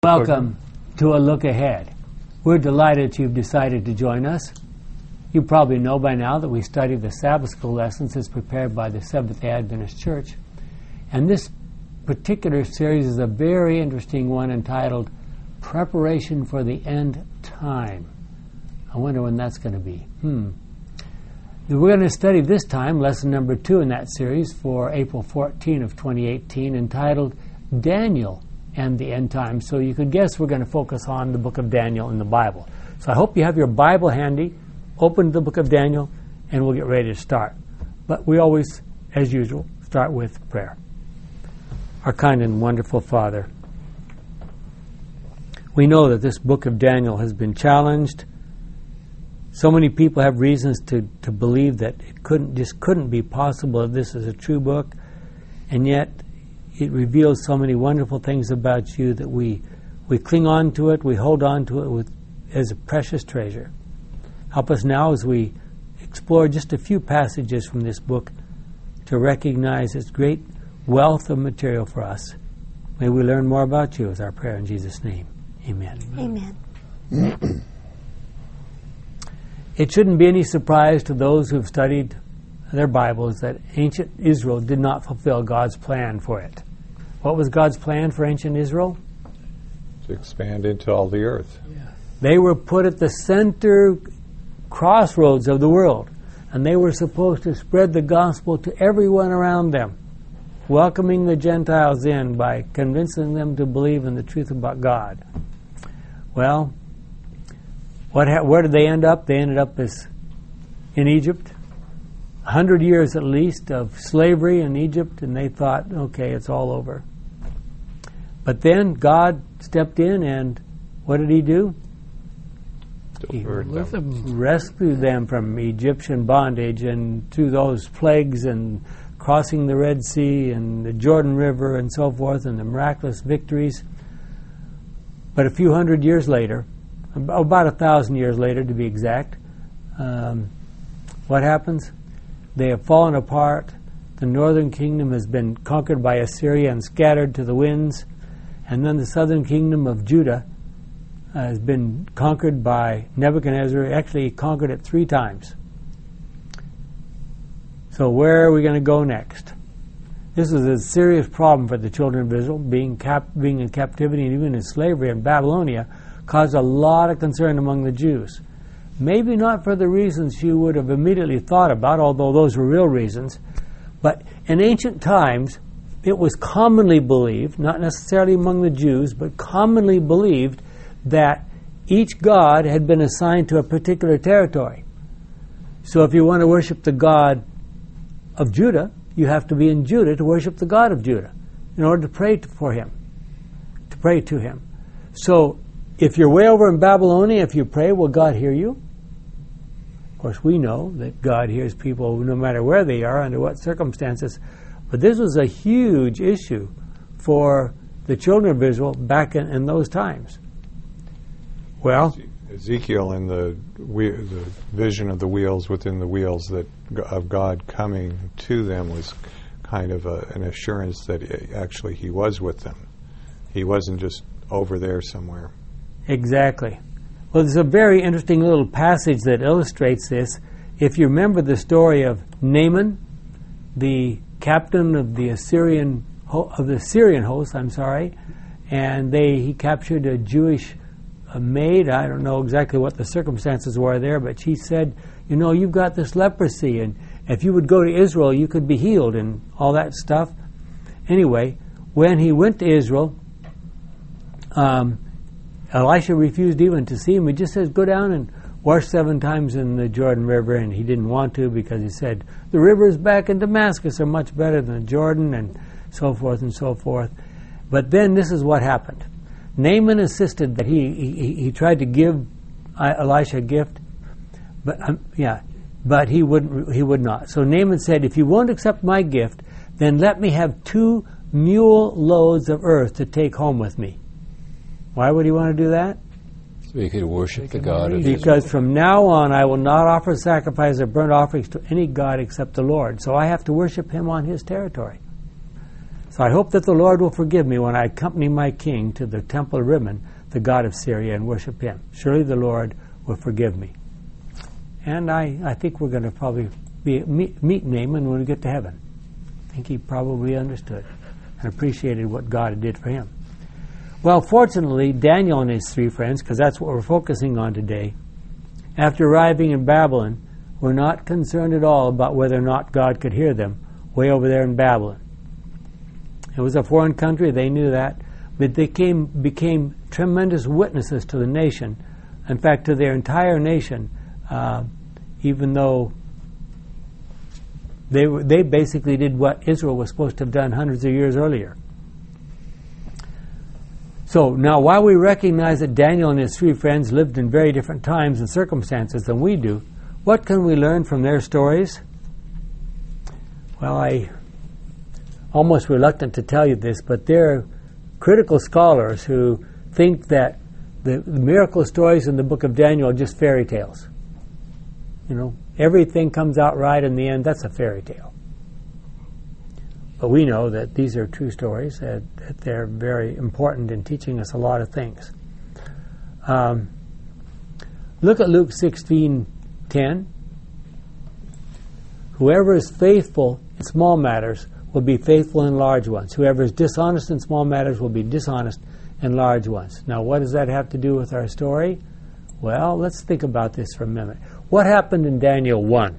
Welcome to A Look Ahead. We're delighted you've decided to join us. You probably know by now that we study the Sabbath School lessons as prepared by the Seventh-day Adventist Church. And this particular series is a very interesting one entitled Preparation for the End Time. I wonder when that's going to be. We're going to study this time lesson number 2 in that series for April 14 of 2018, entitled Daniel and the End Time. So you could guess we're going to focus on the book of Daniel in the Bible. So I hope you have your Bible handy. Open the book of Daniel, and we'll get ready to start. But we always, as usual, start with prayer. Our kind and wonderful Father, we know that this book of Daniel has been challenged. So many people have reasons to believe that it couldn't be possible that this is a true book, and yet it reveals so many wonderful things about you that we cling on to it, we hold on to it as a precious treasure. Help us now as we explore just a few passages from this book to recognize its great wealth of material for us. May we learn more about you, is our prayer in Jesus' name. Amen. Amen. It shouldn't be any surprise to those who have studied their Bibles that ancient Israel did not fulfill God's plan for it. What was God's plan for ancient Israel? To expand into all the earth. They were put at the center crossroads of the world, and they were supposed to spread the gospel to everyone around them, welcoming the Gentiles in by convincing them to believe in the truth about God. Well, where did they end up? They ended up in Egypt. 100 years at least of slavery in Egypt, and they thought, okay, it's all over. But then God stepped in, and what did He do? He rescued them from Egyptian bondage, and through those plagues and crossing the Red Sea and the Jordan River and so forth, and the miraculous victories. But a few hundred years later, about 1,000 years later to be exact, what happens? They have fallen apart. The northern kingdom has been conquered by Assyria and scattered to the winds. And then the southern kingdom of Judah has been conquered by Nebuchadnezzar. Actually, he conquered it 3 times. So where are we going to go next? This is a serious problem for the children of Israel. Being in captivity and even in slavery in Babylonia caused a lot of concern among the Jews. Maybe not for the reasons you would have immediately thought about, although those were real reasons. But in ancient times, it was commonly believed, not necessarily among the Jews, but commonly believed that each god had been assigned to a particular territory. So if you want to worship the God of Judah, you have to be in Judah to worship the God of Judah in order to pray to Him. So if you're way over in Babylonia, if you pray, will God hear you? Of course, we know that God hears people no matter where they are, under what circumstances. But this was a huge issue for the children of Israel back in those times. Well, Ezekiel in the vision of the wheels within the wheels of God coming to them was kind of an assurance that actually He was with them. He wasn't just over there somewhere. Exactly. Well, there's a very interesting little passage that illustrates this. If you remember the story of Naaman, the captain of the Syrian host, and he captured a Jewish maid. I don't know exactly what the circumstances were there, but she said, you've got this leprosy, and if you would go to Israel, you could be healed, and all that stuff. Anyway, when he went to Israel, Elisha refused even to see him. He just says, go down and wash 7 times in the Jordan River, and he didn't want to because he said, the rivers back in Damascus are much better than the Jordan, and so forth and so forth. But then this is what happened. Naaman insisted that he tried to give Elisha a gift, but he would not. So Naaman said, if you won't accept my gift, then let me have 2 mule loads of earth to take home with me. Why would he want to do that? So he could worship the God of Israel. Because from now on I will not offer sacrifice or burnt offerings to any god except the Lord. So I have to worship Him on His territory. So I hope that the Lord will forgive me when I accompany my king to the temple of Rimmon, the god of Syria, and worship him. Surely the Lord will forgive me. And I think we're going to probably meet Naaman when we get to heaven. I think he probably understood and appreciated what God did for him. Well, fortunately, Daniel and his 3 friends, because that's what we're focusing on today, after arriving in Babylon, were not concerned at all about whether or not God could hear them way over there in Babylon. It was a foreign country, they knew that, but they became tremendous witnesses to the nation, in fact, to their entire nation, even though they basically did what Israel was supposed to have done hundreds of years earlier. So now, while we recognize that Daniel and his 3 friends lived in very different times and circumstances than we do, what can we learn from their stories? Well, I'm almost reluctant to tell you this, but there are critical scholars who think that the miracle stories in the book of Daniel are just fairy tales. You know, everything comes out right in the end. That's a fairy tale. But we know that these are true stories, that they're very important in teaching us a lot of things. Look at Luke 16:10. Whoever is faithful in small matters will be faithful in large ones. Whoever is dishonest in small matters will be dishonest in large ones. Now, what does that have to do with our story? Well, let's think about this for a minute. What happened in Daniel 1?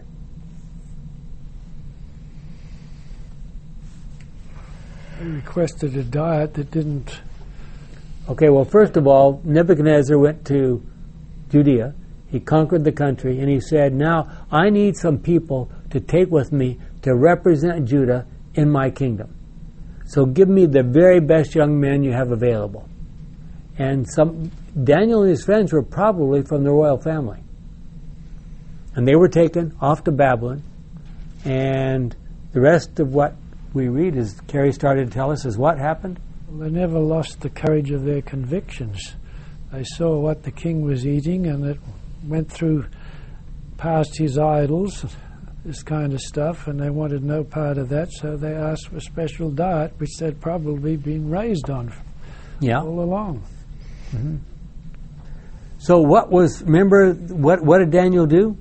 He requested a diet that didn't... Okay, well, first of all, Nebuchadnezzar went to Judea. He conquered the country, and he said, now, I need some people to take with me to represent Judah in my kingdom. So give me the very best young men you have available. And Daniel and his friends were probably from the royal family. And they were taken off to Babylon. And the rest of what we read, as Carrie started to tell us, is what happened? Well, they never lost the courage of their convictions. They saw what the king was eating, and it went through past his idols, this kind of stuff, and they wanted no part of that, so they asked for a special diet, which they'd probably been raised on all along. Mm-hmm. So remember, what did Daniel do?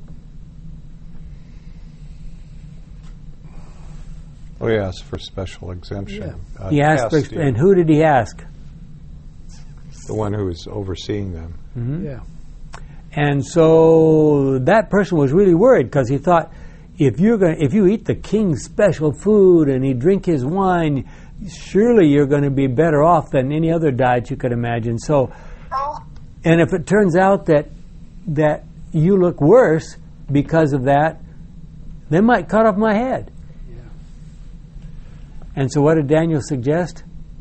Oh, he asked for special exemption. Yeah. He asked and who did he ask? The one who was overseeing them. Mm-hmm. Yeah. And so that person was really worried, because he thought, if you eat the king's special food and you drink his wine, surely you're going to be better off than any other diet you could imagine. So, and if it turns out that you look worse because of that, they might cut off my head. Yeah. And so what did Daniel suggest?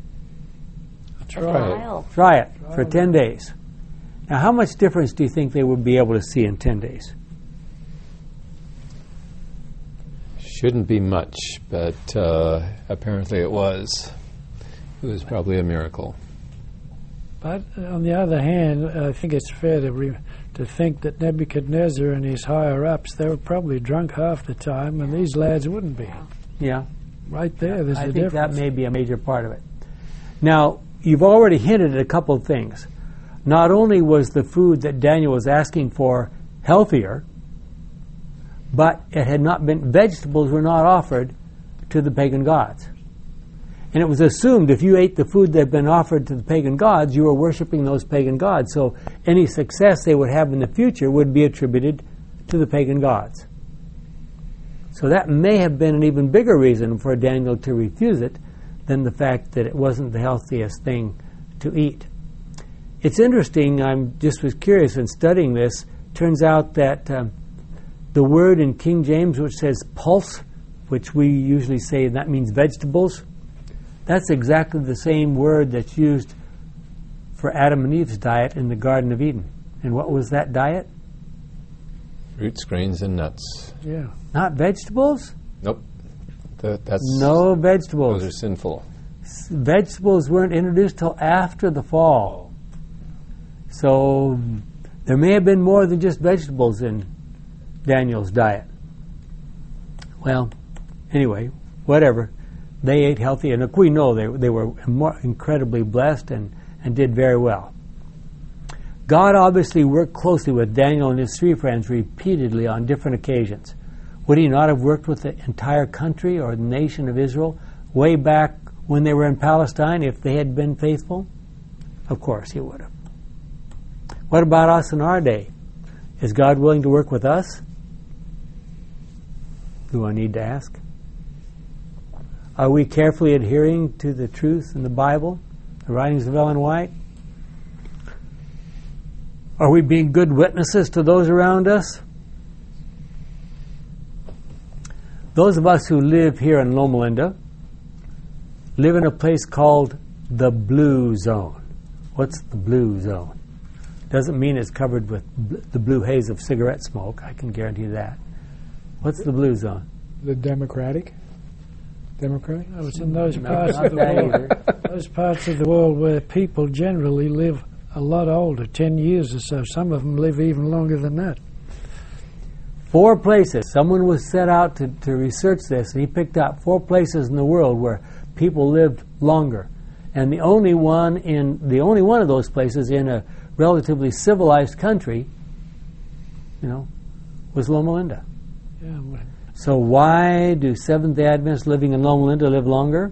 Try it for 10 days. Now, how much difference do you think they would be able to see in 10 days? Shouldn't be much, but apparently it was. It was probably a miracle. But on the other hand, I think it's fair to think that Nebuchadnezzar and his higher-ups, they were probably drunk half the time, and these lads wouldn't be. Yeah. Right there, there's a difference. I think that may be a major part of it. Now, you've already hinted at a couple of things. Not only was the food that Daniel was asking for healthier, but it had not been, vegetables were not offered to the pagan gods. And it was assumed if you ate the food that had been offered to the pagan gods, you were worshiping those pagan gods. So any success they would have in the future would be attributed to the pagan gods. So that may have been an even bigger reason for Daniel to refuse it than the fact that it wasn't the healthiest thing to eat. It's interesting, I just was curious in studying this, turns out that the word in King James which says pulse, which we usually say that means vegetables, that's exactly the same word that's used for Adam and Eve's diet in the Garden of Eden. And what was that diet? Roots, grains, and nuts. Yeah. Not vegetables? Nope. That's no vegetables. Those are sinful. Vegetables weren't introduced till after the fall. So there may have been more than just vegetables in Daniel's diet. Well, anyway, whatever. they ate healthy, and we know they were incredibly blessed and did very well. God obviously worked closely with Daniel and his 3 friends repeatedly on different occasions. Would he not have worked with the entire country or the nation of Israel way back when they were in Palestine if they had been faithful? Of course he would have. What about us in our day? Is God willing to work with us? Do I need to ask? Are we carefully adhering to the truth in the Bible, the writings of Ellen White? Are we being good witnesses to those around us? Those of us who live here in Loma Linda live in a place called the Blue Zone. What's the Blue Zone? Doesn't mean it's covered with the blue haze of cigarette smoke. I can guarantee that. What's the Blue Zone? The Democratic? I was in those parts of the world. Those parts of the world where people generally live a lot older, 10 years or so. Some of them live even longer than that. 4 places. Someone was set out to research this, and he picked out 4 places in the world where people lived longer. And the only one of those places in a relatively civilized country, was Loma Linda. Yeah. So why do Seventh-day Adventists living in Loma Linda live longer?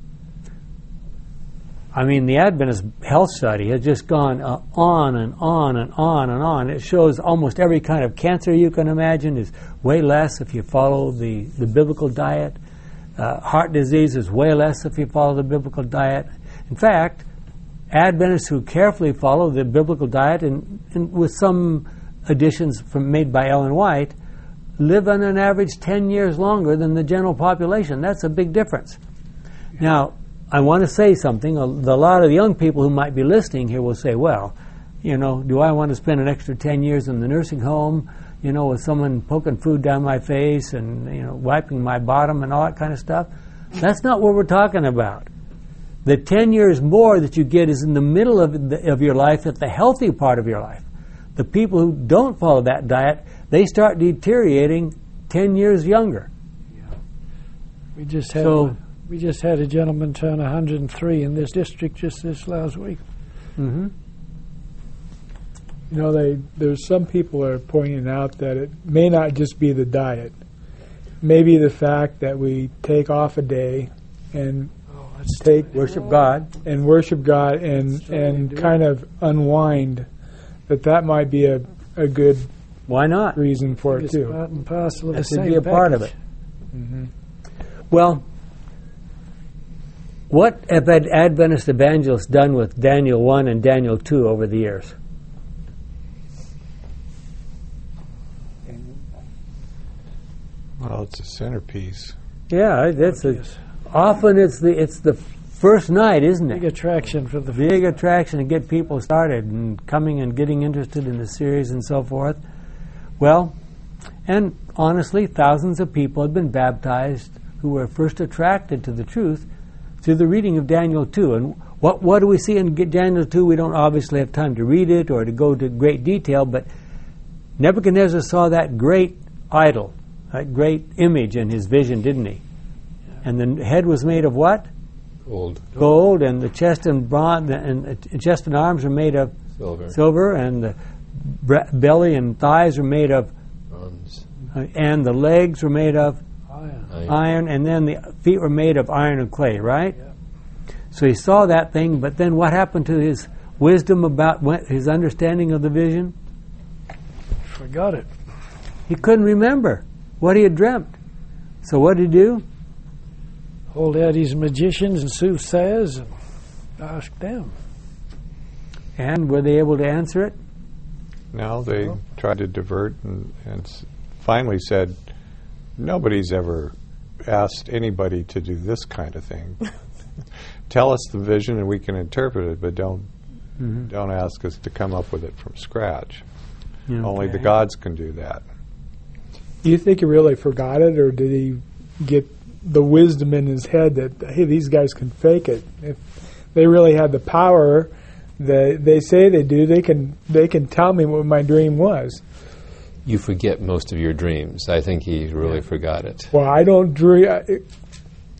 I mean, the Adventist health study has just gone on and on and on and on. It shows almost every kind of cancer you can imagine is way less if you follow the biblical diet. Heart disease is way less if you follow the biblical diet. In fact, Adventists who carefully follow the biblical diet and with some additions made by Ellen White live on an average 10 years longer than the general population. That's a big difference. Now, I want to say something. A lot of the young people who might be listening here will say, well, do I want to spend an extra 10 years in the nursing home, with someone poking food down my face and, wiping my bottom and all that kind of stuff? That's not what we're talking about. The 10 years more that you get is in the middle of your life, at the healthy part of your life. The people who don't follow that diet, they start deteriorating 10 years younger. Yeah. We just had a gentleman turn 103 in this district just this last week. Mm-hmm. There's some people are pointing out that it may not just be the diet. Maybe the fact that we take off a day and worship God and kind of unwind, that might be a good why not reason for it too. Part and parcel of that the same should be a part of it. Mm-hmm. Well, what have Adventist evangelists done with Daniel 1 and Daniel 2 over the years? Well, it's a centerpiece. Yeah, often it's the first night, isn't it? Big attraction for the big attraction to get people started and coming and getting interested in the series and so forth. Well, and honestly, thousands of people have been baptized who were first attracted to the truth through the reading of Daniel 2. And what do we see in Daniel 2? We don't obviously have time to read it or to go to great detail, but Nebuchadnezzar saw that great idol, that great image in his vision, didn't he? And the head was made of what? Gold, and the chest and bronze, and chest and arms are made of silver, and the belly and thighs are made of bronze, and the legs were made of iron, and then the feet were made of iron and clay, right? Yeah. So he saw that thing, but then what happened to his wisdom about his understanding of the vision? Forgot it. He couldn't remember what he had dreamt. So what did he do? Hold out his magicians and soothsayers and ask them. And were they able to answer it? No, they tried to divert and finally said, nobody's ever asked anybody to do this kind of thing. Tell us the vision and we can interpret it, but don't ask us to come up with it from scratch. Okay. Only the gods can do that. Do you think he really forgot it, or did he get the wisdom in his head that, hey, these guys can fake it? If they really had the power that they say they do, they can tell me what my dream was. You forget most of your dreams. I think he really forgot it. Well, I don't dream.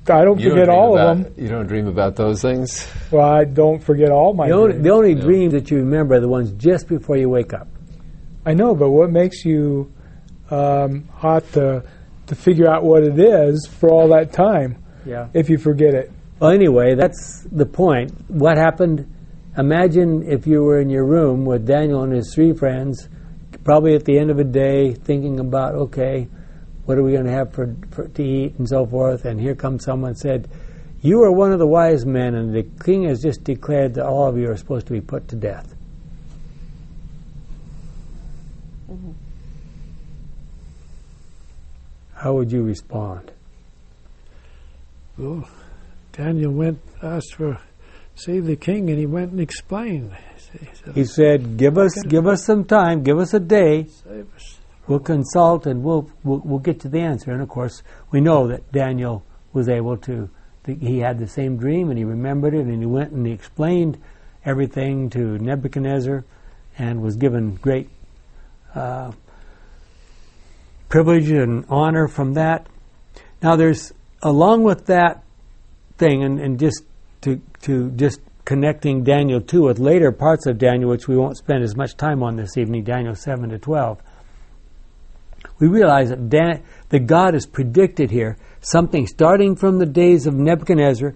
I don't You forget dream all about- of them. You don't dream about those things? Well, I don't forget all my dreams. The only dreams that you remember are the ones just before you wake up. I know, but what makes you hot to figure out what it is for all that time Yeah. if you forget it? Well, anyway, that's the point. What happened? Imagine if you were in your room with Daniel and his three friends, probably at the end of a day, thinking about, okay, what are we going to have to eat and so forth, and here comes someone and said, you are one of the wise men, and the king has just declared that all of you are supposed to be put to death. How would you respond? Well, Daniel went, asked for, see the king, and he went and explained. He said, give us some time, give us a day. Save us. We'll consult and we'll get to the answer. And of course, we know that Daniel was able to. He had the same dream and he remembered it, and he went and he explained everything to Nebuchadnezzar, and was given great privilege and honor from that. Now, there's along with that thing, and just to just connecting Daniel 2 with later parts of Daniel, which we won't spend as much time on this evening, Daniel 7 to 12. We realize that God has predicted here something starting from the days of Nebuchadnezzar,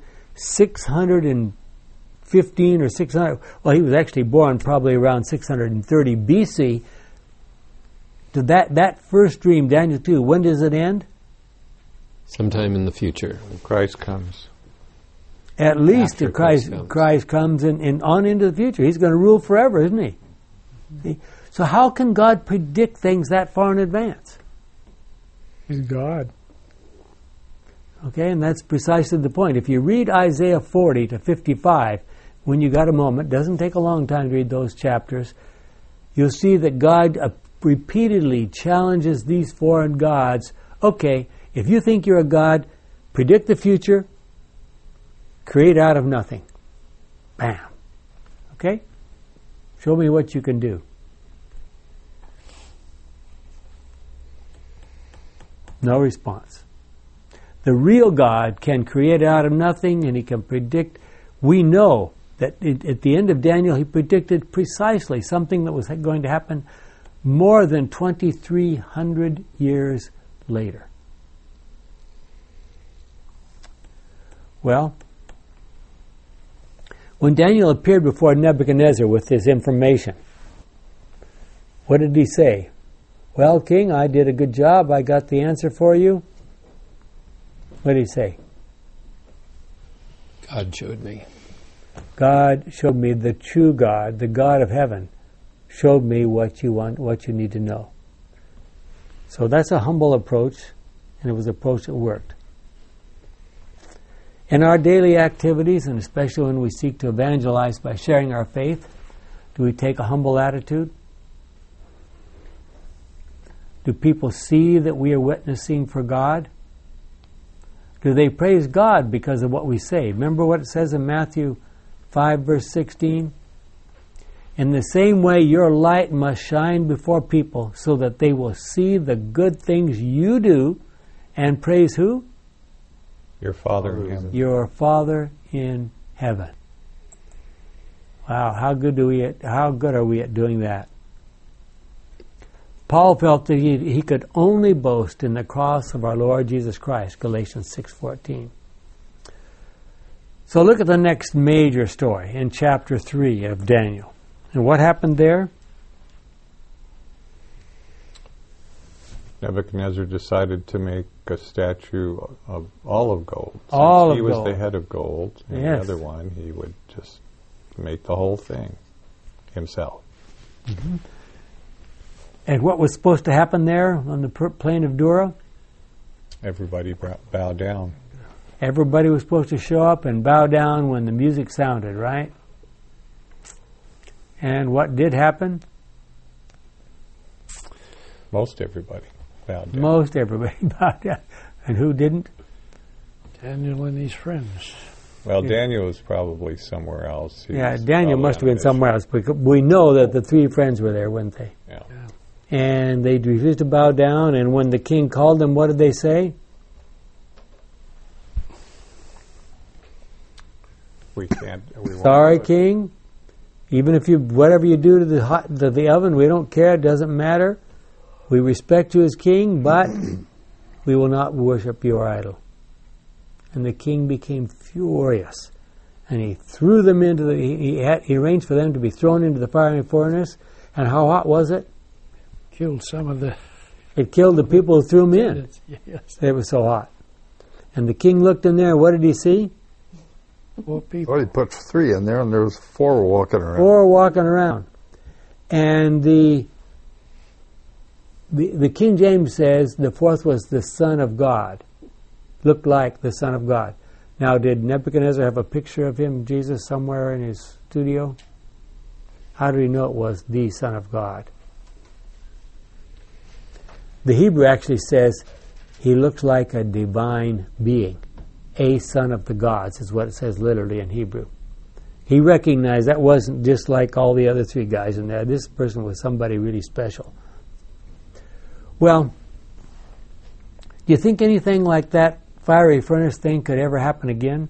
615 or 600. Well, he was actually born probably around 630 BC. To that first dream, Daniel 2, when does it end? Sometime in the future. When Christ comes. At least After if Christ comes and on into the future. He's going to rule forever, isn't he? See? So how can God predict things that far in advance? He's God. Okay, and that's precisely the point. If you read Isaiah 40 to 55, when you got a moment, doesn't take a long time to read those chapters, you'll see that God repeatedly challenges these foreign gods. Okay, if you think you're a god, predict the future, create out of nothing. Bam. Okay? Show me what you can do. No response. The real God can create out of nothing, and he can predict. We know that at the end of Daniel, he predicted precisely something that was going to happen more than 2,300 years later. Well, when Daniel appeared before Nebuchadnezzar with this information, what did he say? Well, King, I did a good job. I got the answer for you. What did he say? God showed me. God showed me the true God, the God of heaven, showed me what you want, what you need to know. So that's a humble approach, and it was an approach that worked. In our daily activities, and especially when we seek to evangelize by sharing our faith, do we take a humble attitude? Do people see that we are witnessing for God? Do they praise God because of what we say? Remember what it says in Matthew 5, verse 16? In the same way, your light must shine before people so that they will see the good things you do and praise who? Your Father in heaven. Your Father in heaven. Wow, how good are we at doing that? Paul felt that he could only boast in the cross of our Lord Jesus Christ, Galatians 6:14. So look at the next major story in chapter 3 of Daniel. And what happened there? Nebuchadnezzar decided to make a statue of all of gold. All of he was gold. the head of gold, and Yes. the other one, he would just make the whole thing himself. Mm-hmm. And what was supposed to happen there on the plain of Dura? Everybody bowed down. Everybody was supposed to show up and bow down when the music sounded, right? And what did happen? Most everybody bowed down. Most everybody bowed down. And who didn't? Daniel and his friends. Well, Yeah. Daniel was probably somewhere else. He Yeah, was Daniel probably must have on been a somewhere else, because we know that the three friends were there, weren't they? mission. Yeah. And they refused to bow down, and when the king called them, what did they say? We can't. We won't Sorry, do it. King. Even if you, whatever you do to the oven, we don't care. It doesn't matter. We respect you as king, but we will not worship your idol. And the king became furious, and he threw them into the. He arranged for them to be thrown into the fiery furnace. And how hot was it? Killed some of the... It killed the people who threw them in. Yes. It was so hot. And the king looked in there. What did he see? 4 people. Well, he put 3 in there, and there was 4 walking around. 4 walking around. And the King James says the 4th was the Son of God. Looked like the Son of God. Now, did Nebuchadnezzar have a picture of him, Jesus, somewhere in his studio? How did he know it was the Son of God? The Hebrew actually says he looks like a divine being. A son of the gods is what it says literally in Hebrew. He recognized that wasn't just like all the other 3 guys in there. This person was somebody really special. Well, do you think anything like that fiery furnace thing could ever happen again?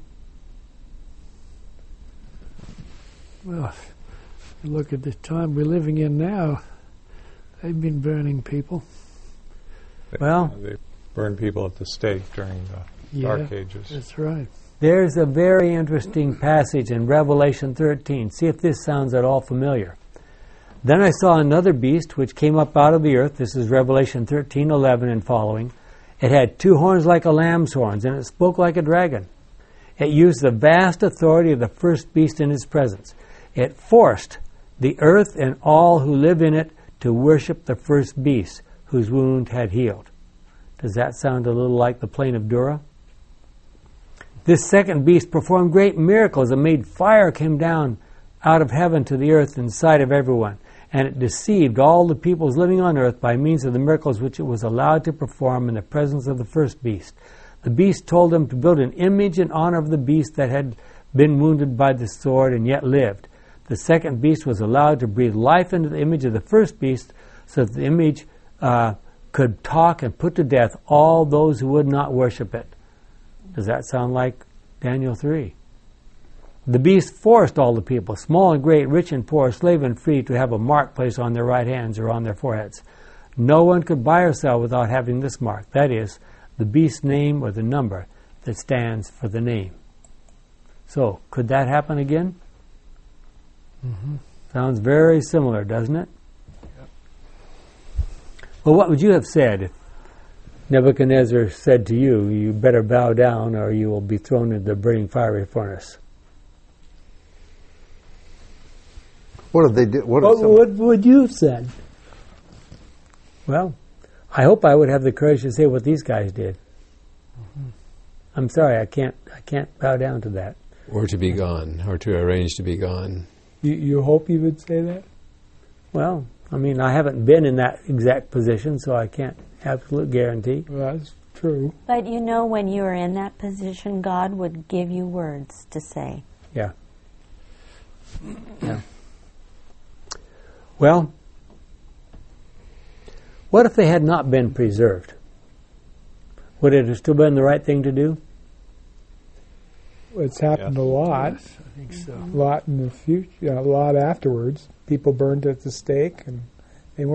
Well, if you look at the time we're living in now, they've been burning people. Well, They burned people at the stake during the Dark Ages. That's right. there's a very interesting passage in Revelation 13. See if this sounds at all familiar. Then I saw another beast which came up out of the earth. This is Revelation 13:11 and following. It had 2 horns like a lamb's horns, and it spoke like a dragon. It used the vast authority of the first beast in its presence. It forced the earth and all who live in it to worship the first beast, whose wound had healed. Does that sound a little like the plain of Dura? This second beast performed great miracles and made fire come down out of heaven to the earth in sight of everyone. And it deceived all the peoples living on earth by means of the miracles which it was allowed to perform in the presence of the first beast. The beast told them to build an image in honor of the beast that had been wounded by the sword and yet lived. The second beast was allowed to breathe life into the image of the first beast so that the image could talk and put to death all those who would not worship it. Does that sound like Daniel 3? The beast forced all the people, small and great, rich and poor, slave and free, to have a mark placed on their right hands or on their foreheads. No one could buy or sell without having this mark, that is, the beast's name or the number that stands for the name. So, could that happen again? Mm-hmm. Sounds very similar, doesn't it? Yep. Well, what would you have said if Nebuchadnezzar said to you, you better bow down or you will be thrown into the burning fiery furnace? What did they do? What would you have said? Well, I hope I would have the courage to say what these guys did. Mm-hmm. I'm sorry, I can't bow down to that. Or to be gone, or to arrange to be gone. You hope you would say that? Well, I mean, I haven't been in that exact position, so I can't absolute guarantee. Well, that's true. But you know, when you are in that position, God would give you words to say. Yeah. Yeah. Well, what if they had not been preserved? Would it have still been the right thing to do? It's happened a lot. Yes, I think so. A lot in the future, a lot afterwards. People burned at the stake, and they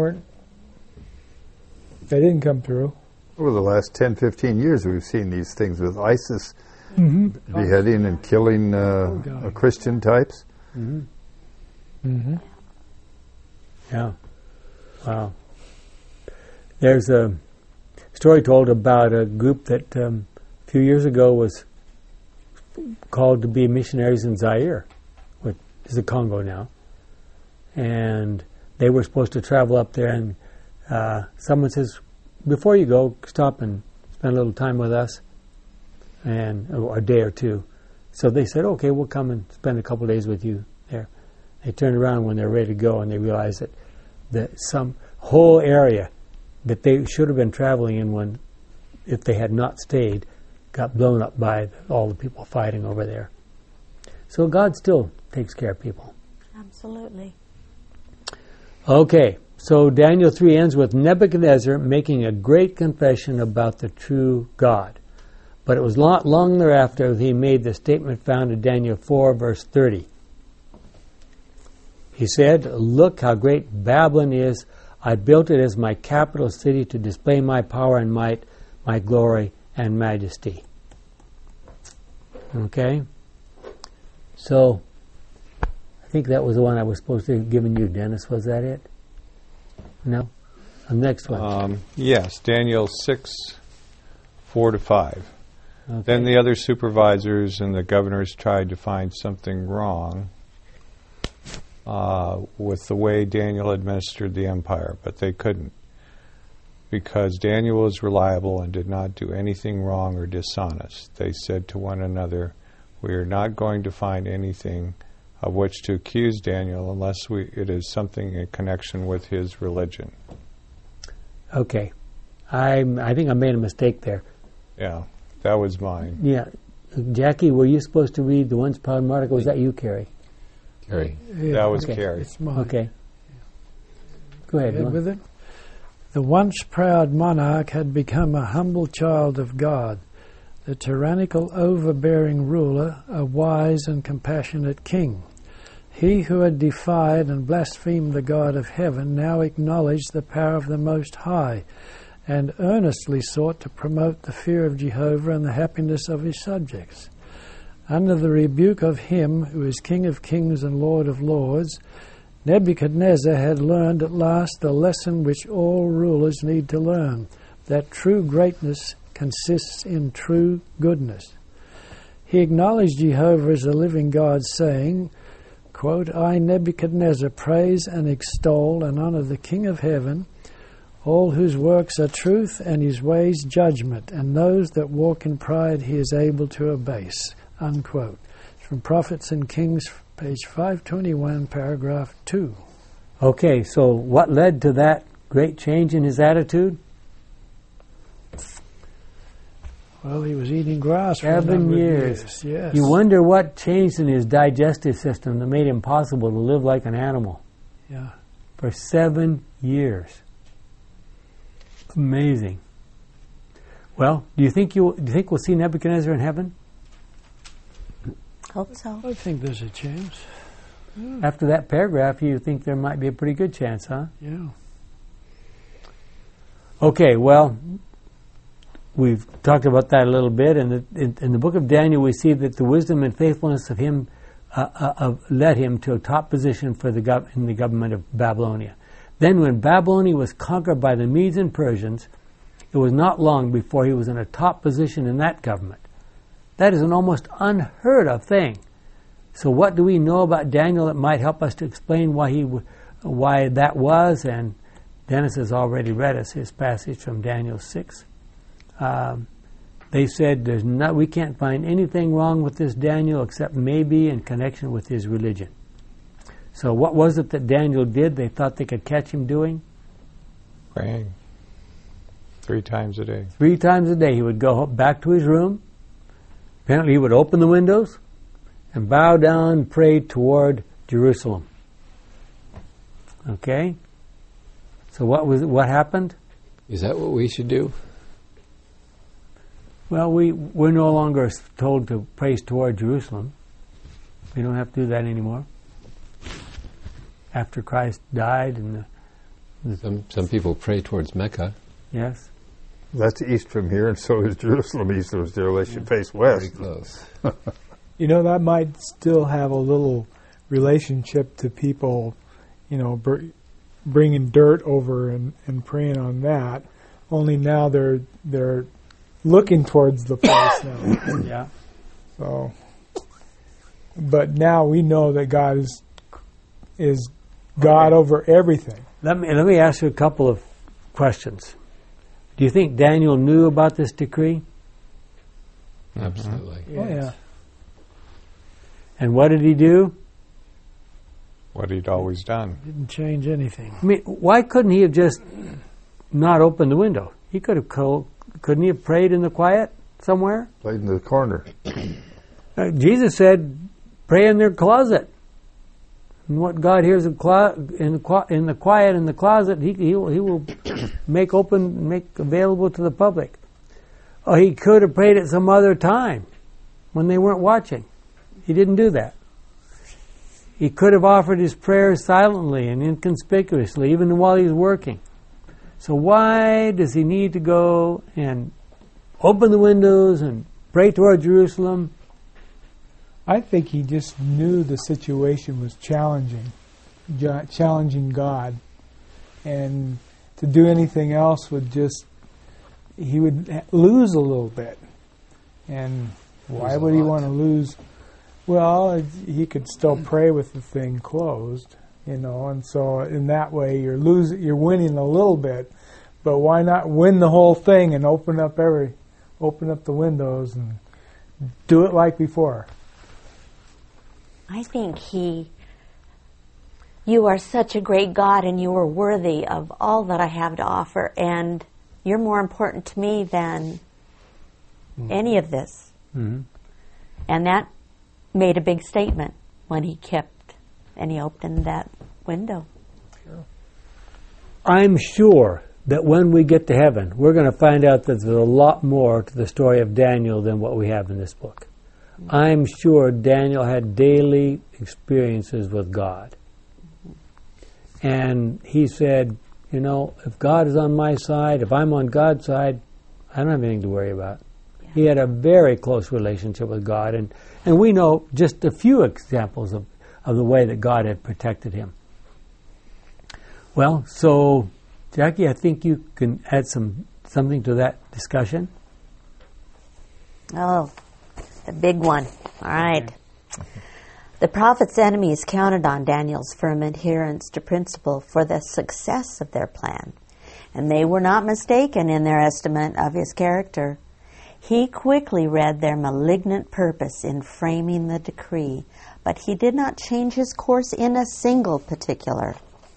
didn't come through. Over the last 10, 15 years, we've seen these things with ISIS beheading and killing Christian types. Mm-hmm. Mm-hmm. Yeah. Wow. There's a story told about a group that a few years ago was called to be missionaries in Zaire, which is the Congo now. And they were supposed to travel up there, and someone says, before you go, stop and spend a little time with us, and a day or two. So they said, okay, we'll come and spend a couple of days with you there. They turned around when they're ready to go, and they realized that some whole area that they should have been traveling in, if they had not stayed, got blown up by all the people fighting over there. So God still takes care of people. Absolutely. Okay, so Daniel 3 ends with Nebuchadnezzar making a great confession about the true God. But it was not long thereafter he made the statement found in Daniel 4, verse 30. He said, "Look how great Babylon is. I built it as my capital city to display my power and might, my glory and majesty." Okay? So, I think that was the one I was supposed to have given you, Dennis. Was that it? No? The next one. Yes, Daniel 6, 4-5. Okay. Then the other supervisors and the governors tried to find something wrong with the way Daniel administered the empire, but they couldn't, because Daniel was reliable and did not do anything wrong or dishonest. They said to one another, "We are not going to find anything of which to accuse Daniel unless it is something in connection with his religion." Okay. I think I made a mistake there. Yeah, that was mine. Yeah. Jackie, were you supposed to read the once proud monarch, or was that you, Carrie? Carrie. Yeah, That was okay. Carrie. it's mine. Okay. Go ahead. Ahead Lon. with it. The once proud monarch had become a humble child of God, the tyrannical, overbearing ruler, a wise and compassionate king. He who had defied and blasphemed the God of heaven now acknowledged the power of the Most High and earnestly sought to promote the fear of Jehovah and the happiness of his subjects. Under the rebuke of him who is King of kings and Lord of lords, Nebuchadnezzar had learned at last the lesson which all rulers need to learn, that true greatness consists in true goodness. He acknowledged Jehovah as the living God, saying, quote, "I, Nebuchadnezzar, praise and extol and honor the King of heaven, all whose works are truth and his ways judgment, and those that walk in pride he is able to abase." Unquote. It's from Prophets and Kings, page 521, paragraph 2. Okay, so what led to that great change in his attitude? Well, he was eating grass for 7 a number of years. Yes. You wonder what changed in his digestive system that made it impossible to live like an animal Yeah. for 7 years. Amazing. Well, do you think we'll see Nebuchadnezzar in heaven? Hope so. I think there's a chance. After that paragraph, you think there might be a pretty good chance, huh? Yeah. Okay, well, we've talked about that a little bit. In the book of Daniel, we see that the wisdom and faithfulness of him led him to a top position for in the government of Babylonia. Then when Babylonia was conquered by the Medes and Persians, it was not long before he was in a top position in that government. That is an almost unheard of thing. So what do we know about Daniel that might help us to explain why that was? And Dennis has already read us his passage from Daniel 6. They said we can't find anything wrong with this Daniel except maybe in connection with his religion. So what was it that Daniel did they thought they could catch him doing? Praying 3 times a day. 3 times a day he would go back to his room. Apparently he would open the windows and bow down and pray toward Jerusalem. Okay? So what happened? Is that what we should do? Well, we're no longer told to pray toward Jerusalem. We don't have to do that anymore. After Christ died and Some people pray towards Mecca. yes. That's east from here, and so is Jerusalem east. It was their relation face Very west. close. You know, that might still have a little relationship to people, bringing dirt over and praying on that. Only now they're looking towards the place now. Yeah. So, but now we know that God is God over everything. Let me ask you a couple of questions. Do you think Daniel knew about this decree? Absolutely. Oh yeah. And what did he do? What he'd always done. Didn't change anything. I mean, why couldn't he have just not opened the window? He could have couldn't he have prayed in the quiet somewhere? Played in the corner. Jesus said, "Pray in their closet." And what God hears in the quiet in the closet, He will make available to the public. Oh, he could have prayed at some other time when they weren't watching. He didn't do that. He could have offered his prayers silently and inconspicuously, even while he's working. So why does he need to go and open the windows and pray toward Jerusalem? I think he just knew the situation was challenging God, and to do anything else would just, he would lose a little bit. And why would he want to lose? Well, he could still pray with the thing closed, and so in that way you're winning a little bit, but why not win the whole thing and open up the windows and do it like before? I think you are such a great God and you are worthy of all that I have to offer, and you're more important to me than any of this. Mm-hmm. And that made a big statement when he opened that window. Sure. I'm sure that when we get to heaven, we're going to find out that there's a lot more to the story of Daniel than what we have in this book. Mm-hmm. I'm sure Daniel had daily experiences with God. Mm-hmm. And he said, if God is on my side, if I'm on God's side, I don't have anything to worry about. Yeah. He had a very close relationship with God, and we know just a few examples of the way that God had protected him. Well, so Jackie, I think you can add something to that discussion. Oh, the big one. All right. Okay. The prophet's enemies counted on Daniel's firm adherence to principle for the success of their plan, and they were not mistaken in their estimate of his character. He quickly read their malignant purpose in framing the decree, but he did not change his course in a single particular.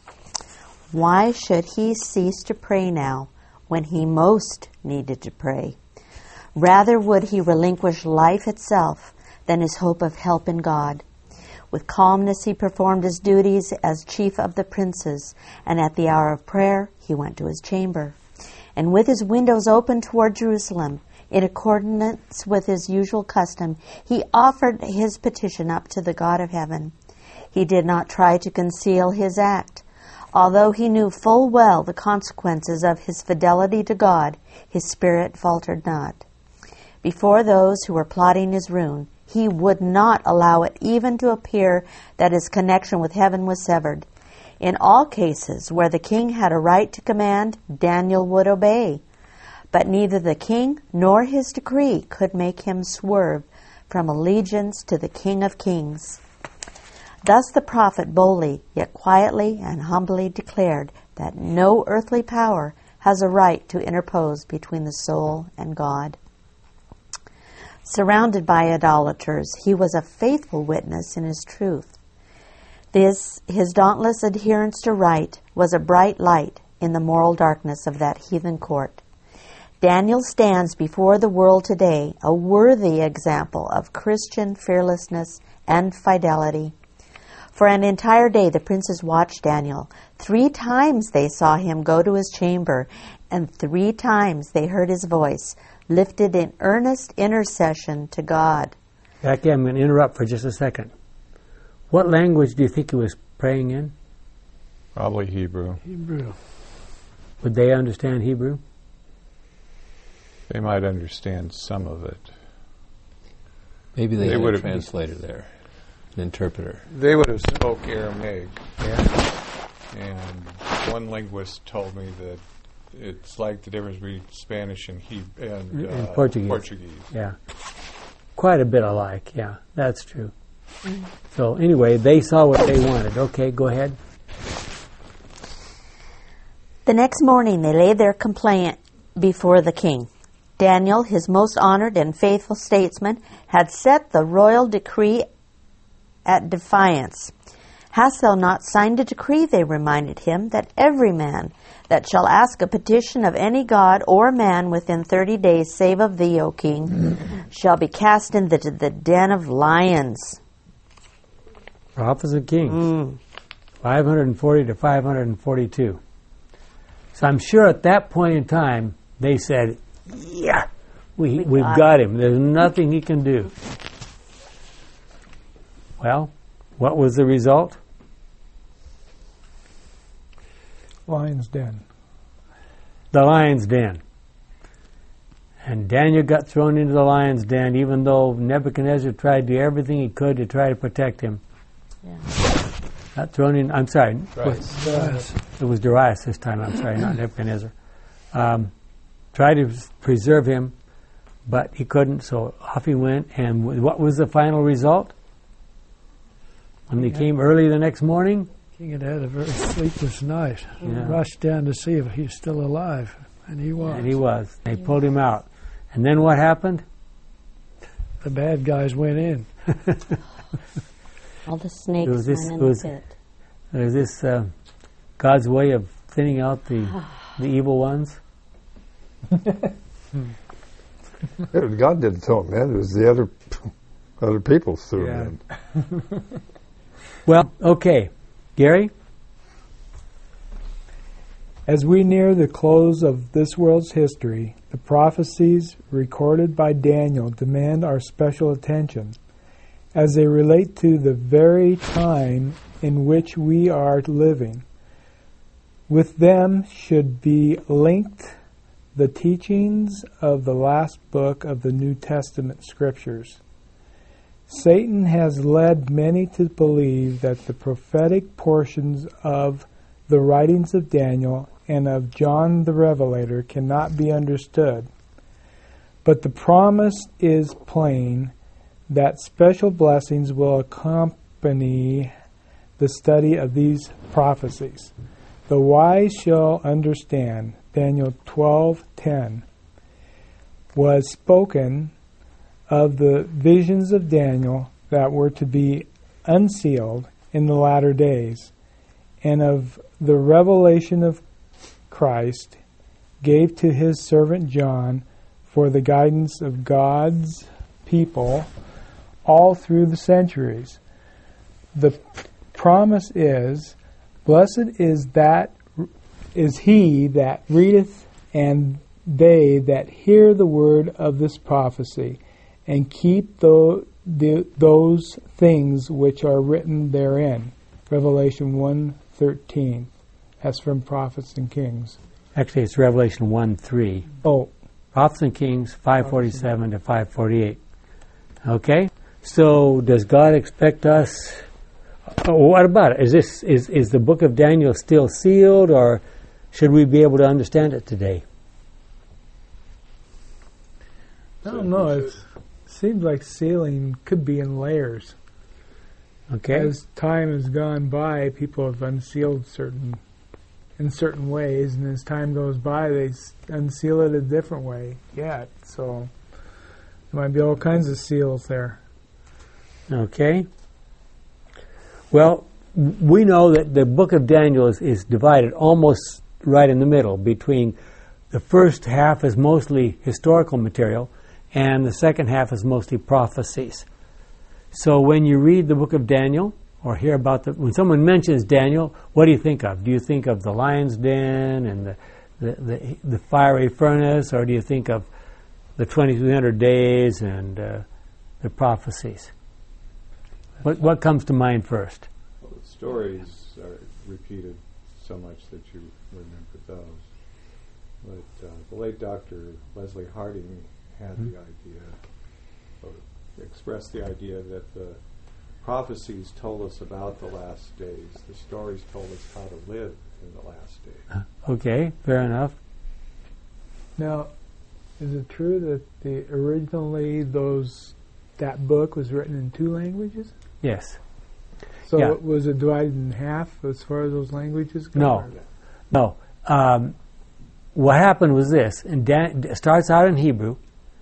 Why should he cease to pray now when he most needed to pray? Rather would he relinquish life itself than his hope of help in God. With calmness he performed his duties as chief of the princes, and at the hour of prayer he went to his chamber. And with his windows open toward Jerusalem, in accordance with his usual custom, he offered his petition up to the God of heaven. He did not try to conceal his act. Although he knew full well the consequences of his fidelity to God, his spirit faltered not. Before those who were plotting his ruin, he would not allow it even to appear that his connection with heaven was severed. In all cases where the king had a right to command, Daniel would obey. But neither the king nor his decree could make him swerve from allegiance to the King of Kings. Thus the prophet boldly, yet quietly and humbly declared that no earthly power has a right to interpose between the soul and God. Surrounded by idolaters, he was a faithful witness in his truth. His dauntless adherence to right was a bright light in the moral darkness of that heathen court. Daniel stands before the world today a worthy example of Christian fearlessness and fidelity. For an entire day the princes watched Daniel. 3 times they saw him go to his chamber, and 3 times they heard his voice, lifted in earnest intercession to God. Jackie, I'm going to interrupt for just a second. What language do you think he was praying in? Probably Hebrew. Hebrew. Would they understand Hebrew? They might understand some of it. Maybe they had a translator there, an interpreter. They would have spoke Aramaic. Yeah. And one linguist told me that it's like the difference between Spanish and Portuguese. Yeah. Quite a bit alike, yeah. That's true. So anyway, they saw what they wanted. Okay, go ahead. The next morning they laid their complaint before the king. Daniel, his most honored and faithful statesman, had set the royal decree at defiance. Hast thou not signed a decree, they reminded him, that every man that shall ask a petition of any god or man within 30 days, save of thee, O king, shall be cast into the den of lions. Prophets of Kings, 540 to 542. So I'm sure at that point in time, they said, yeah, we've got him. There's nothing he can do. Well, what was the result? Lion's den. The lion's den. And Daniel got thrown into the lion's den, even though Nebuchadnezzar tried to do everything he could to try to protect him. Yeah. Not thrown in, I'm sorry. Right. It was Darius this time, I'm sorry, not Nebuchadnezzar. Tried to preserve him, but he couldn't, so off he went. And what was the final result? When they came early the next morning? King had had a very sleepless night. Yeah. Rushed down to see if he was still alive, and he was. And he was. They pulled him out. And then what happened? The bad guys went in. All the snakes It was this- went it in was- the pit. There's this God's way of thinning out the evil ones. God didn't throw him in. It was the other people threw him in. Well, okay. Gary? As we near the close of this world's history, the prophecies recorded by Daniel demand our special attention, as they relate to the very time in which we are living. With them should be linked the teachings of the last book of the New Testament Scriptures. Satan has led many to believe that the prophetic portions of the writings of Daniel and of John the Revelator cannot be understood. But the promise is plain that special blessings will accompany the study of these prophecies. The wise shall understand. Daniel 12:10 was spoken of the visions of Daniel that were to be unsealed in the latter days, and of the revelation of Christ gave to his servant John for the guidance of God's people all through the centuries. The promise is, blessed is he that readeth, and they that hear the word of this prophecy, and keep those things which are written therein. Revelation 1:13. That's from Prophets and Kings. Actually, it's Revelation 1:3. Oh, Prophets and Kings 5:47 to 5:48. Okay? So, does God expect us... what about it? Is the book of Daniel still sealed, or should we be able to understand it today? I don't know. It seems like sealing could be in layers. Okay? As time has gone by, people have unsealed in certain ways, and as time goes by, they unseal it a different way yet. So there might be all kinds of seals there. Okay? Well, we know that the book of Daniel is divided almost right in the middle between the first half is mostly historical material and the second half is mostly prophecies. So when you read the book of Daniel or hear about when someone mentions Daniel, what do you think of? Do you think of the lion's den and the fiery furnace, or do you think of the 2300 days and the prophecies? What comes to mind first? Well, the stories are repeated so much that you remember those. But the late Dr. Leslie Harding had the idea, or expressed the idea, that the prophecies told us about the last days. The stories told us how to live in the last days. Okay, fair enough. Now, is it true that originally that book was written in 2 languages? Yes. So Yeah. was it divided in half as far as those languages go? No. What happened was this, and it starts out in Hebrew,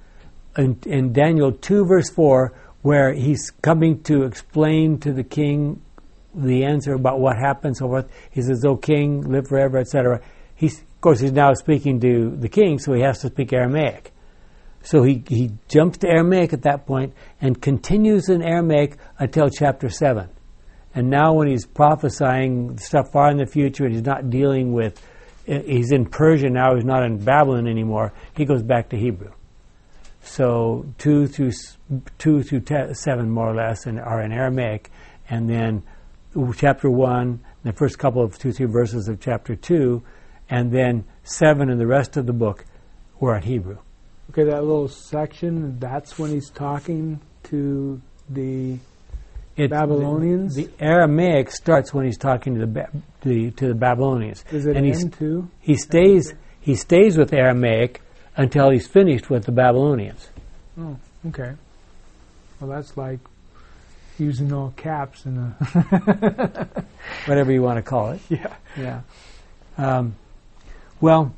in Daniel 2 verse 4, where he's coming to explain to the king the answer about what happened, so forth. He says, "O king, live forever," etc. Of course, he's now speaking to the king, so he has to speak Aramaic. So he jumps to Aramaic at that point and continues in Aramaic until chapter 7. And now when he's prophesying stuff far in the future and he's not dealing with, he's in Persia now, he's not in Babylon anymore, he goes back to Hebrew. So 2 through 7 more or less are in Aramaic, and then chapter 1, the first couple of 2-3 verses of chapter 2, and then 7 and the rest of the book were in Hebrew. Okay, that little section, that's when he's talking to the Babylonians? The Aramaic starts when he's talking to the Babylonians. Does it end too? He stays with Aramaic until he's finished with the Babylonians. Oh, okay. Well, that's like using all caps in a whatever you want to call it. Yeah. Well,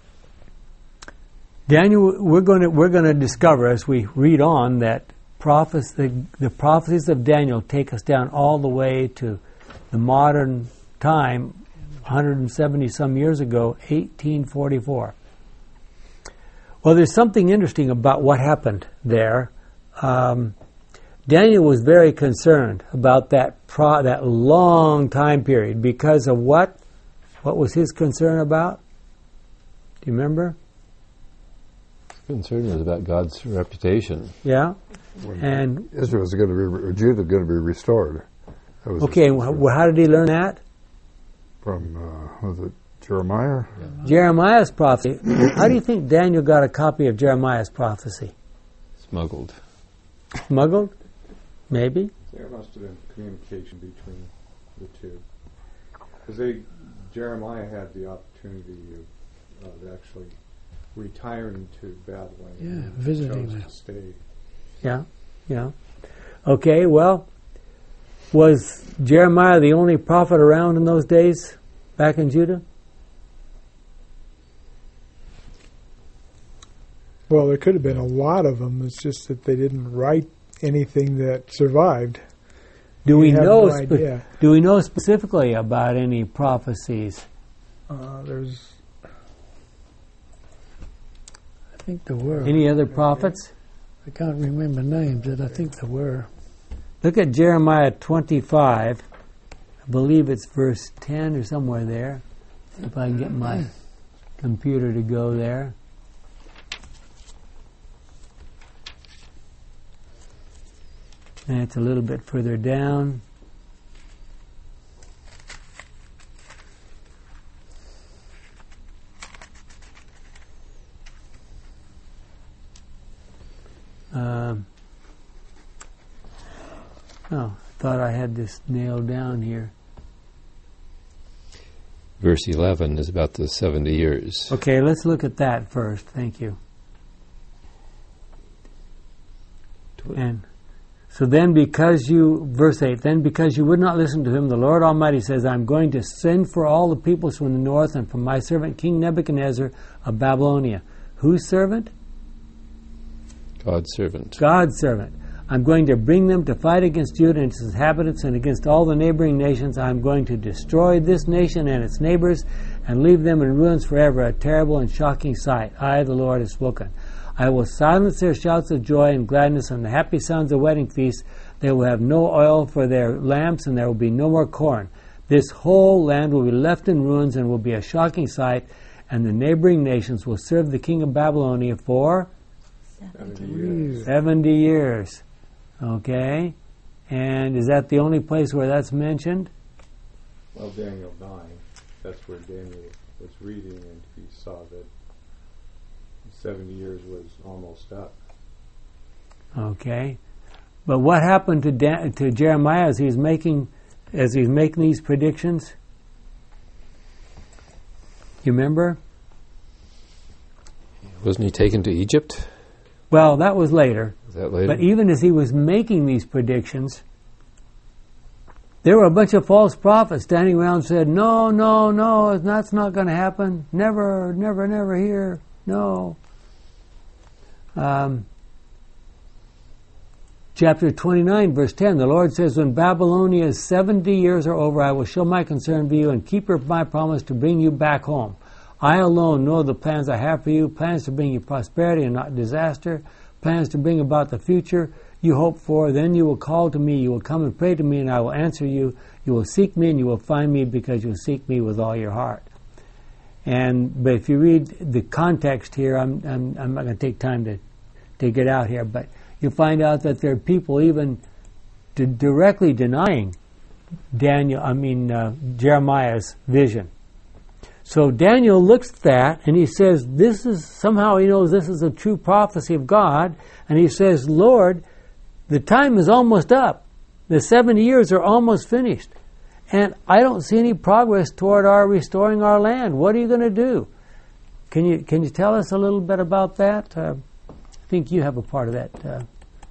Daniel, we're going to discover as we read on that the prophecies of Daniel take us down all the way to the modern time, 170 some years ago, 1844. Well, there's something interesting about what happened there. Daniel was very concerned about that long time period because of what? What was his concern about? Do you remember? Concern was about God's reputation. Yeah, and Israel was going to be, Judah going to be restored. That was okay. How did he learn that? From was it Jeremiah? Yeah. Jeremiah's prophecy. How do you think Daniel got a copy of Jeremiah's prophecy? Smuggled. Smuggled? Maybe. There must have been communication between the two, because Jeremiah had the opportunity of actually retiring to Babylon. Yeah, visiting chose them. to stay. Yeah. Okay, well, was Jeremiah the only prophet around in those days back in Judah? Well, there could have been a lot of them. It's just that they didn't write anything that survived. Do we have know? no idea. Do we know specifically about any prophecies? There's I think there were. Any other prophets? I can't remember names, but I think there were. Look at Jeremiah 25. I believe it's verse 10 or somewhere there. See if I can get my computer to go there. And it's a little bit further down. Thought I had this nailed down here. Verse 11 is about the 70 years. Okay, let's look at that first. Thank you. And so then verse 8, then because you would not listen to him, the Lord Almighty says, I'm going to send for all the peoples from the north and from my servant King Nebuchadnezzar of Babylonia. Whose servant? God's servant. God's servant. I'm going to bring them to fight against Judah and its inhabitants and against all the neighboring nations. I'm going to destroy this nation and its neighbors and leave them in ruins forever, a terrible and shocking sight. I, the Lord, have spoken. I will silence their shouts of joy and gladness and the happy sounds of wedding feasts. They will have no oil for their lamps, and there will be no more corn. This whole land will be left in ruins and will be a shocking sight, and the neighboring nations will serve the king of Babylonia for 70 years. Okay? And is that the only place where that's mentioned? Well, Daniel 9, that's where Daniel was reading, and he saw that 70 years was almost up. Okay. But what happened to Jeremiah as he's making these predictions? You remember? Wasn't he taken to Egypt? Well, that was later. Was that later? But even as he was making these predictions, there were a bunch of false prophets standing around and said, no, that's not going to happen. Never here. No. Chapter 29, verse 10, the Lord says, when Babylonia's 70 years are over, I will show my concern for you and keep my promise to bring you back home. I alone know the plans I have for you, plans to bring you prosperity and not disaster, plans to bring about the future you hope for. Then you will call to me, you will come and pray to me, and I will answer you. You will seek me, and you will find me, because you will seek me with all your heart. But if you read the context here, I'm not going to take time to to get out here. But you find out that there are people even directly denying Jeremiah's vision. So Daniel looks at that and he says, somehow he knows this is a true prophecy of God, and he says, Lord, the time is almost up. The 70 years are almost finished. And I don't see any progress toward our restoring our land. What are you going to do? Can you tell us a little bit about that? I think you have a part of that.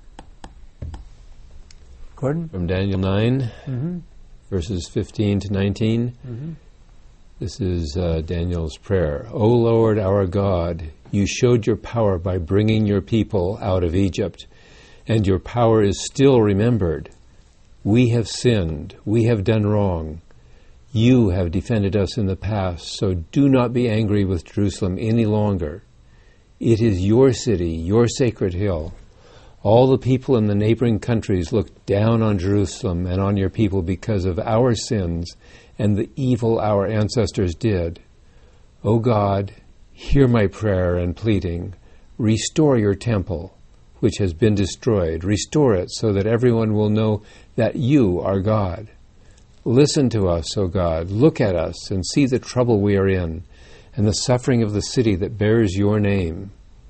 Gordon? From Daniel 9, verses 15 to 19. This is Daniel's prayer. O Lord our God, you showed your power by bringing your people out of Egypt, and your power is still remembered. We have sinned, we have done wrong. You have defended us in the past, so do not be angry with Jerusalem any longer. It is your city, your sacred hill. All the people in the neighboring countries look down on Jerusalem and on your people because of our sins and the evil our ancestors did. O God, hear my prayer and pleading. Restore your temple, which has been destroyed. Restore it so that everyone will know that you are God. Listen to us, O God. Look at us and see the trouble we are in and the suffering of the city that bears your name.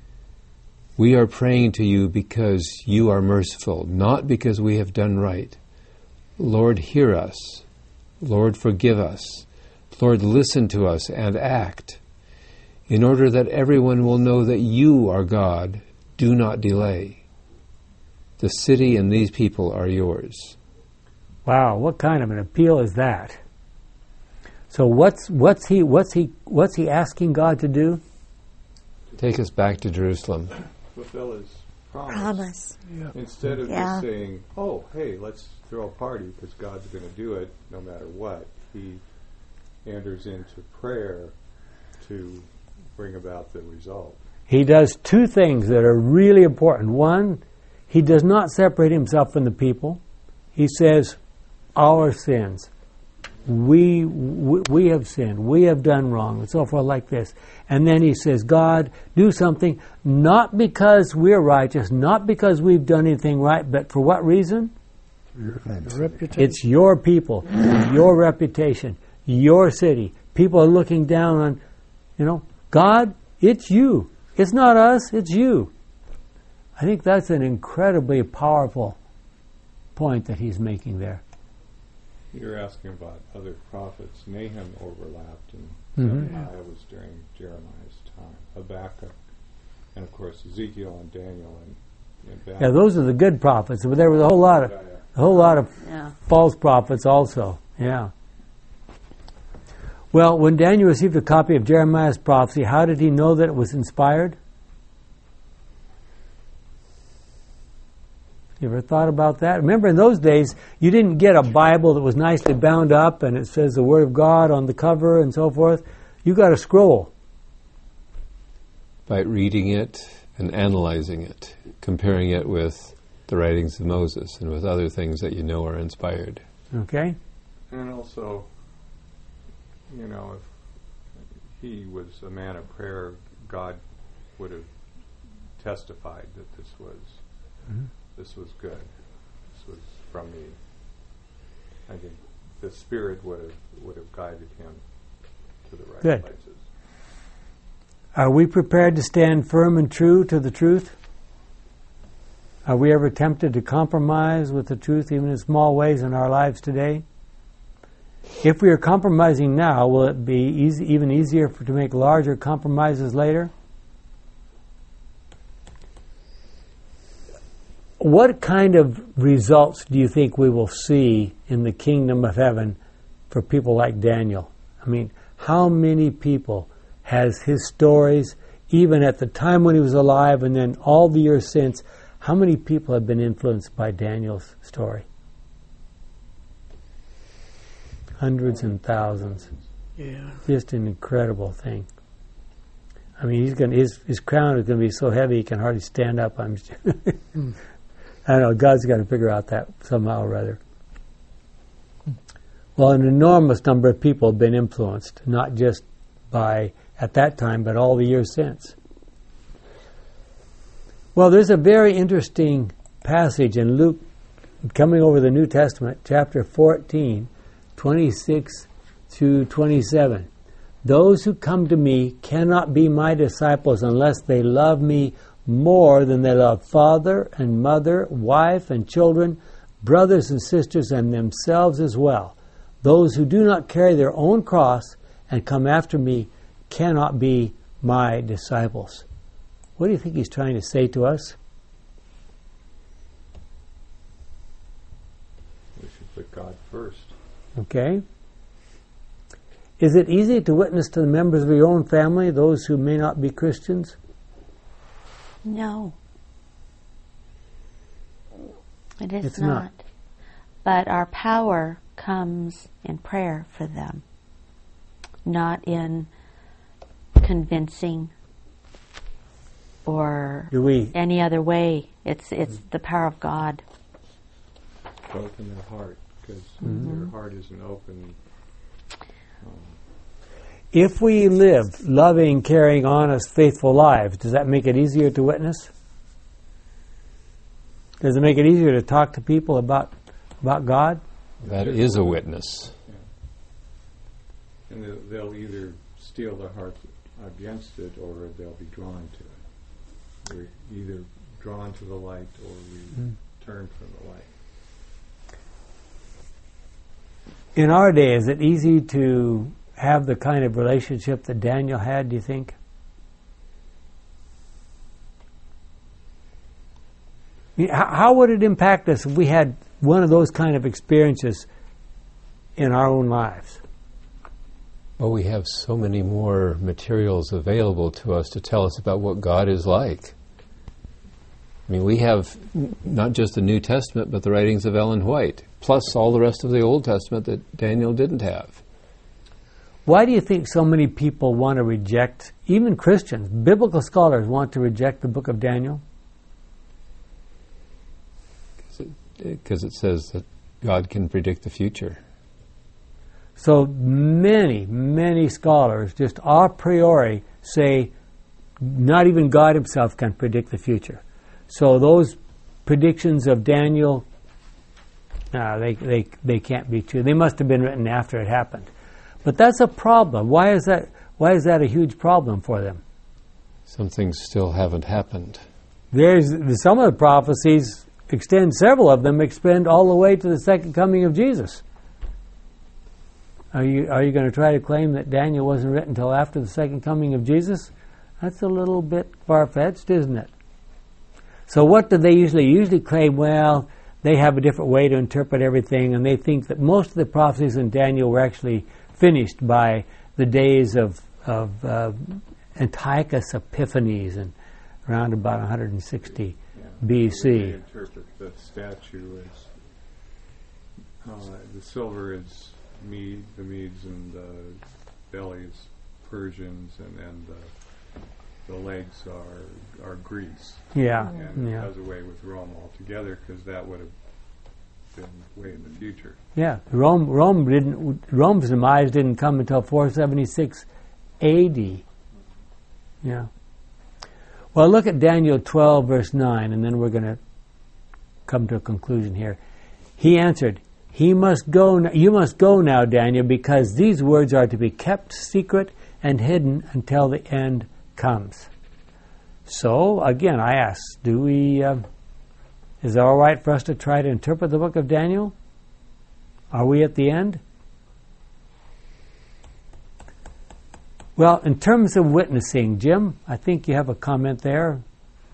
We are praying to you because you are merciful, not because we have done right. Lord, hear us. Lord, forgive us. Lord, listen to us and act. In order that everyone will know that you are God, do not delay. The city and these people are yours. Wow, what kind of an appeal is that? So what's he asking God to do? Take us back to Jerusalem. Fulfill his Promise. Yeah. Instead of just saying, oh, hey, let's throw a party because God's going to do it no matter what, he enters into prayer to bring about the result. He does two things that are really important. One, he does not separate himself from the people. He says, our sins. We have sinned. We have done wrong, and so forth like this. And then he says, God, do something, not because we're righteous, not because we've done anything right, but for what reason? Your reputation. It's your people, your reputation, your city. People are looking down on, God, it's you. It's not us, it's you. I think that's an incredibly powerful point that he's making there. You're asking about other prophets. Nahum overlapped, and Zephaniah was during Jeremiah's time. Habakkuk, and of course Ezekiel and Daniel and yeah, those are the good prophets. But there was a whole lot of false prophets also. Yeah. Well, when Daniel received a copy of Jeremiah's prophecy, how did he know that it was inspired? You ever thought about that? Remember, in those days, you didn't get a Bible that was nicely bound up and it says the Word of God on the cover and so forth. You got a scroll. By reading it and analyzing it, comparing it with the writings of Moses and with other things that you know are inspired. Okay. And also, if he was a man of prayer, God would have testified that this was good. This was from me. I think the Spirit would have guided him to the right places. Are we prepared to stand firm and true to the truth? Are we ever tempted to compromise with the truth, even in small ways in our lives today? If we are compromising now, will it be even easier to make larger compromises later? What kind of results do you think we will see in the kingdom of heaven for people like Daniel? I mean, how many people has his stories, even at the time when he was alive and then all the years since, how many people have been influenced by Daniel's story? Hundreds and thousands. Yeah. Just an incredible thing. I mean, his crown is going to be so heavy he can hardly stand up. I don't know, God's got to figure out that somehow or other. Well, an enormous number of people have been influenced, not just by, at that time, but all the years since. Well, there's a very interesting passage in Luke, coming over the New Testament, chapter 14, 26 to 27. Those who come to me cannot be my disciples unless they love me more than they love father and mother, wife and children, brothers and sisters, and themselves as well. Those who do not carry their own cross and come after me cannot be my disciples. What do you think he's trying to say to us? We should put God first. Okay. Is it easy to witness to the members of your own family, those who may not be Christians? No. It is It's not. not. But our power comes in prayer for them, not in convincing or Do we? any other way. It's the power of God. Both in their heart, because their heart isn't open. If we live loving, caring, honest, faithful lives, does that make it easier to witness? Does it make it easier to talk to people about God? That is a witness. Yeah. And they'll either steel their hearts against it, or they'll be drawn to it. We're either drawn to the light, or we turn from the light. In our day, is it easy to have the kind of relationship that Daniel had, do you think? How would it impact us if we had one of those kind of experiences in our own lives? Well, we have so many more materials available to us to tell us about what God is like. I mean, we have not just the New Testament, but the writings of Ellen White, plus all the rest of the Old Testament that Daniel didn't have. Why do you think so many people want to reject, even Christians, biblical scholars want to reject the book of Daniel? Because it says that God can predict the future. So many scholars just a priori say not even God himself can predict the future. So those predictions of Daniel, they can't be true. They must have been written after it happened. But that's a problem. Why is that a huge problem for them? Some things still haven't happened. There's some of the prophecies several of them extend all the way to the second coming of Jesus. Are you going to try to claim that Daniel wasn't written until after the second coming of Jesus? That's a little bit far-fetched, isn't it? So what do they usually claim? Well, they have a different way to interpret everything, and they think that most of the prophecies in Daniel were actually finished by the days of Antiochus Epiphanes and around about 160 BC. They interpret the statue as the silver is the Medes, and the belly is Persians, and the legs are Greece. Yeah, and it does away with Rome altogether, because that would have been way in the future. Yeah, Rome's demise didn't come until 476 AD. Yeah. Well, look at Daniel 12, verse 9, and then we're going to come to a conclusion here. He answered, you must go now, Daniel, because these words are to be kept secret and hidden until the end comes. So, again, I ask, is it all right for us to try to interpret the book of Daniel? Are we at the end? Well, in terms of witnessing, Jim, I think you have a comment there.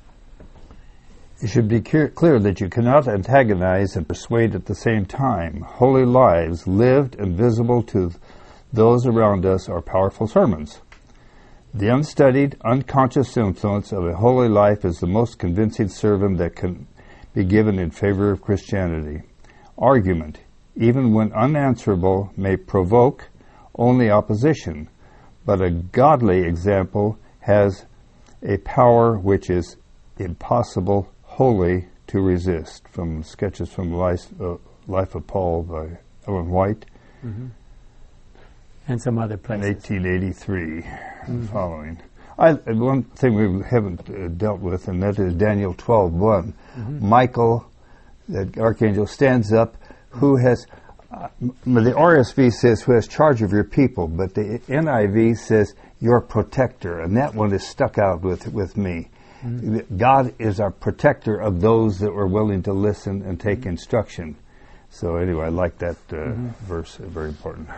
It should be clear that you cannot antagonize and persuade at the same time. Holy lives lived and visible to those around us are powerful sermons. The unstudied, unconscious influence of a holy life is the most convincing sermon that can be given in favor of Christianity. Argument, even when unanswerable, may provoke only opposition, but a godly example has a power which is impossible wholly to resist. From Sketches from the Life of Paul by Ellen White. And some other places. In 1883 following. One thing we haven't dealt with, and that is Daniel 12:1. Michael, the archangel, stands up, who has, the RSV says, who has charge of your people, but the NIV says, your protector, and that one is stuck out with me. God is our protector of those that were willing to listen and take instruction. So anyway, I like that verse, very important.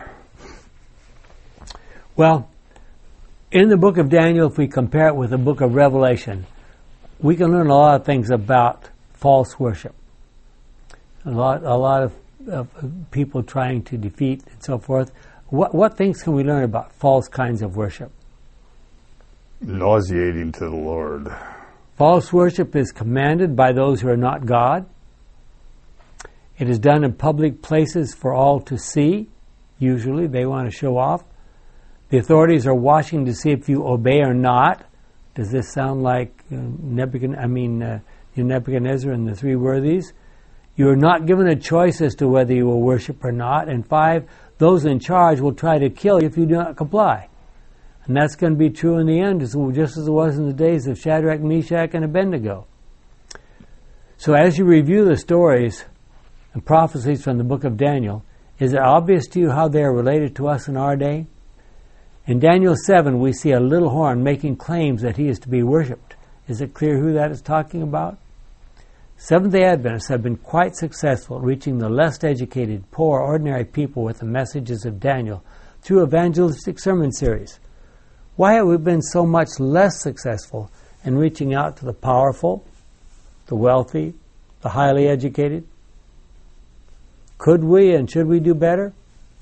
Well, in the book of Daniel, if we compare it with the book of Revelation, we can learn a lot of things about false worship. A lot of people trying to defeat and so forth. What things can we learn about false kinds of worship? Nauseating to the Lord. False worship is commanded by those who are not God. It is done in public places for all to see. Usually, they want to show off. The authorities are watching to see if you obey or not. Does this sound like Nebuchadnezzar and the three worthies? You are not given a choice as to whether you will worship or not. And 5, those in charge will try to kill you if you do not comply. And that's going to be true in the end, just as it was in the days of Shadrach, Meshach, and Abednego. So as you review the stories and prophecies from the book of Daniel, is it obvious to you how they are related to us in our day? In Daniel 7, we see a little horn making claims that he is to be worshipped. Is it clear who that is talking about? Seventh-day Adventists have been quite successful at reaching the less educated, poor, ordinary people with the messages of Daniel through evangelistic sermon series. Why have we been so much less successful in reaching out to the powerful, the wealthy, the highly educated? Could we and should we do better?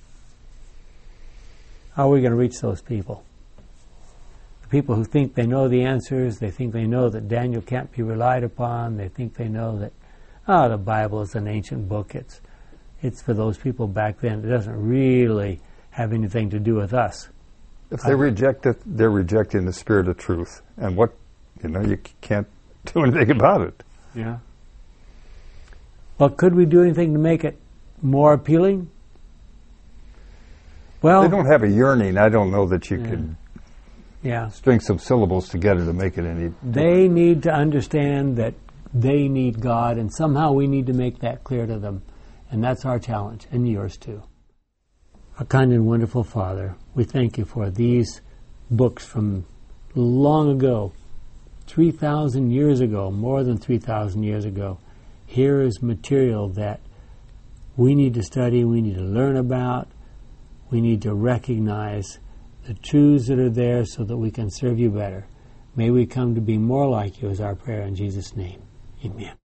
How are we going to reach those people? The people who think they know the answers, they think they know that Daniel can't be relied upon, they think they know that, the Bible is an ancient book, it's for those people back then. It doesn't really have anything to do with us. If they reject it, they're rejecting the spirit of truth. And you can't do anything about it. Yeah. Well, could we do anything to make it more appealing? Well, they don't have a yearning. I don't know that you could string some syllables together to make it any different. They need to understand that they need God, and somehow we need to make that clear to them. And that's our challenge, and yours too. Our kind and wonderful Father, we thank you for these books from long ago, 3,000 years ago, more than 3,000 years ago. Here is material that we need to study, we need to learn about, we need to recognize the truths that are there so that we can serve you better. May we come to be more like you is our prayer in Jesus' name. Amen.